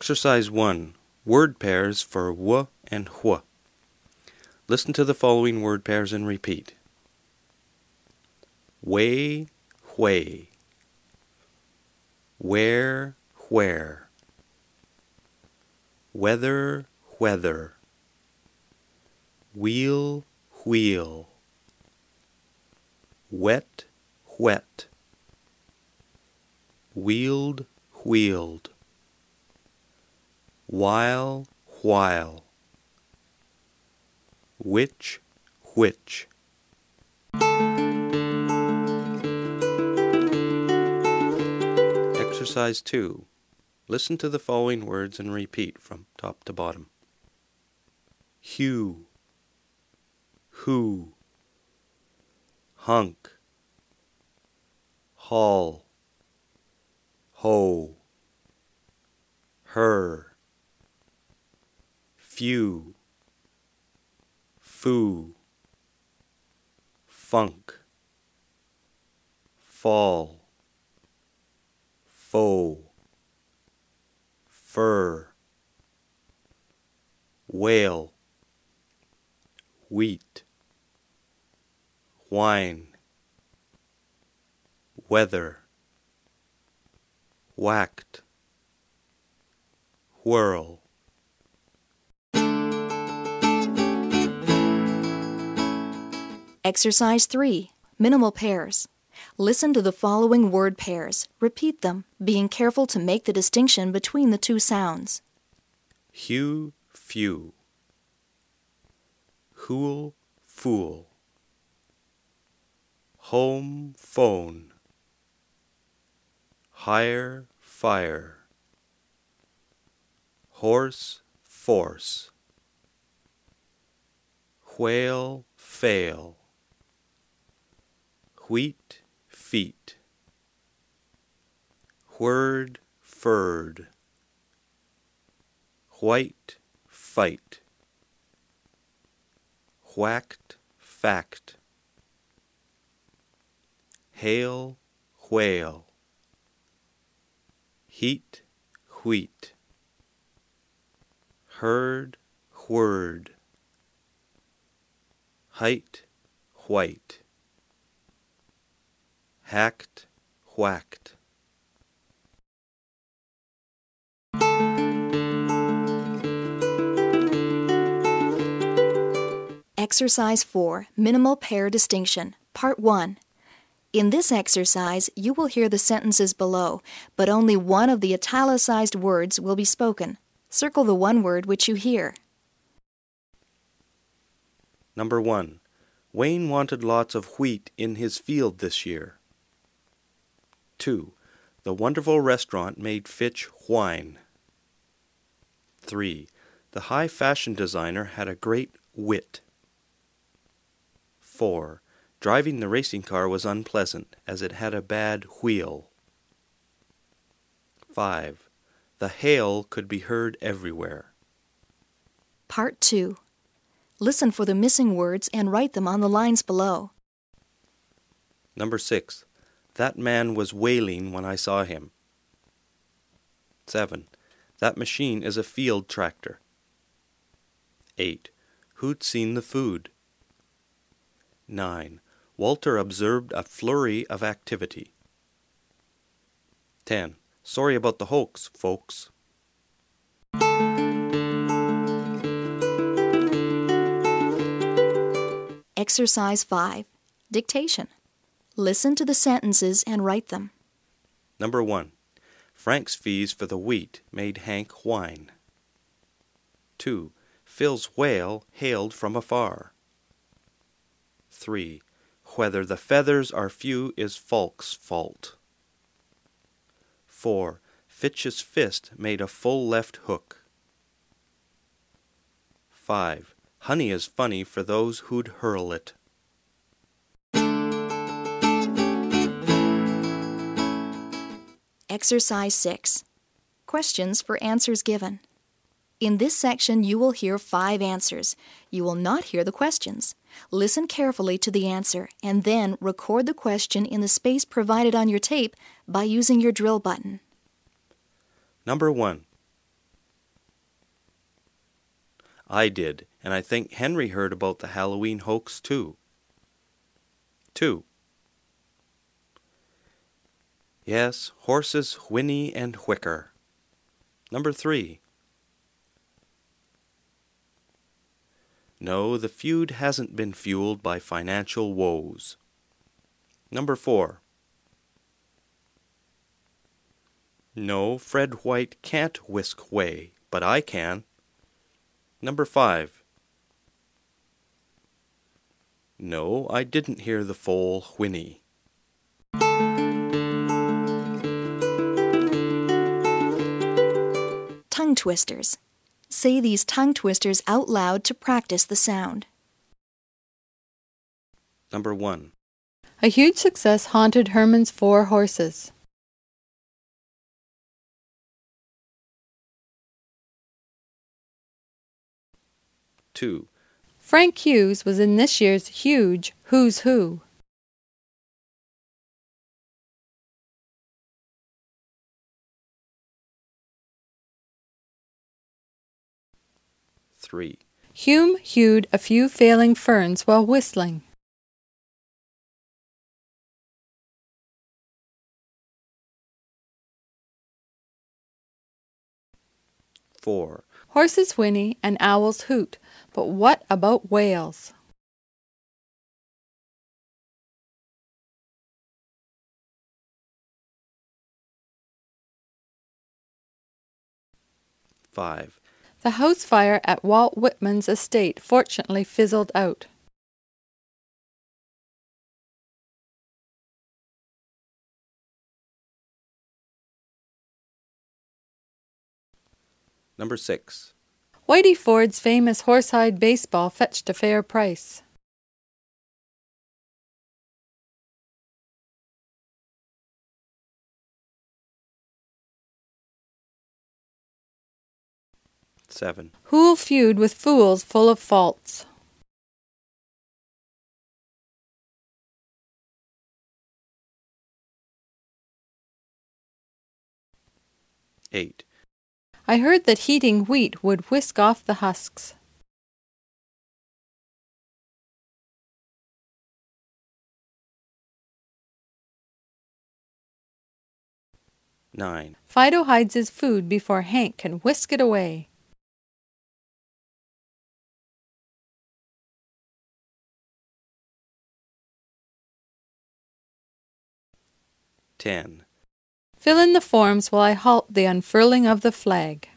Exercise 1. Word pairs for w and wh. Listen to the following word pairs and repeat. Way, way. Where, where. Weather, weather. Wheel, wheel. Wet, wet. Wheeled, wheeled. While, while. Which, which. Exercise 2. Listen to the following words and repeat from top to bottom. Hue, who, hunk, haul, hoe, her, few, foo, funk, fall, foe, fur, whale, wheat, wine, weather, whacked, whirl. Exercise 3. Minimal pairs. Listen to the following word pairs. Repeat them, being careful to make the distinction between the two sounds. Hew, few. Whool, fool. Home, phone. Hire, fire. Horse, force. Whale, fail. Wheat, feet. Whird, furred. White, fight. Whacked, fact. Hail, whale. Heat, wheat. Herd, whird. Height, white. Hacked, whacked. Exercise 4. Minimal pair distinction. Part 1. In this exercise, you will hear the sentences below, but only one of the italicized words will be spoken. Circle the one word which you hear. Number 1. Wayne wanted lots of wheat in his field this year. 2. The wonderful restaurant made Fitch whine. 3. The high fashion designer had a great wit. 4. Driving the racing car was unpleasant, as it had a bad wheel. 5. The hail could be heard everywhere. Part 2. Listen for the missing words and write them on the lines below. Number 6. That man was wailing when I saw him. 7. That machine is a field tractor. 8. Who'd seen the food? 9. Walter observed a flurry of activity. 10. Sorry about the hoax, folks. Exercise 5. Dictation. Listen to the sentences and write them. Number 1. Frank's fees for the wheat made Hank whine. 2. Phil's whale hailed from afar. 3. Whether the feathers are few is Falk's fault. 4. Fitch's fist made a full left hook. 5. Honey is funny for those who'd hurl it. Exercise 6. Questions for answers given. In this section, you will hear 5 answers. You will not hear the questions. Listen carefully to the answer and then record the question in the space provided on your tape by using your drill button. Number 1. I did, and I think Henry heard about the Halloween hoax too. 2. Yes, horses whinny and whicker. Number 3. No, the feud hasn't been fueled by financial woes. Number 4. No, Fred White can't whisk whey, but I can. Number 5. No, I didn't hear the foal whinny. Tongue twisters. Say these tongue twisters out loud to practice the sound. Number 1. A huge success haunted Herman's 4 horses. Two. Frank Hughes was in this year's huge Who's Who. 3. Hume hewed a few failing ferns while whistling. 4. Horses whinny and owls hoot, but what about whales? 5. The house fire at Walt Whitman's estate fortunately fizzled out. 6. Whitey Ford's famous horsehide baseball fetched a fair price. 7. Who'll feud with fools full of faults? 8. I heard that heating wheat would whisk off the husks. 9. Fido hides his food before Hank can whisk it away. 10. Fill in the forms while I halt the unfurling of the flag.